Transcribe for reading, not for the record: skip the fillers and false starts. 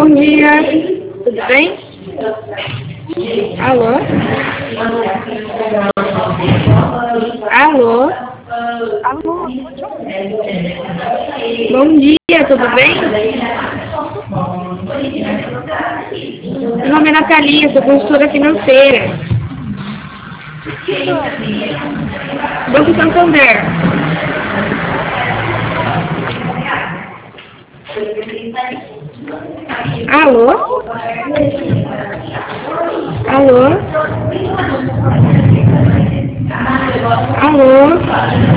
Bom dia, tudo bem? Alô? Alô? Alô? Bom dia, tudo bem? Meu nome é Natalia, sou consultora financeira. Que banco? Banco Santander. Alô? Alô? Alô?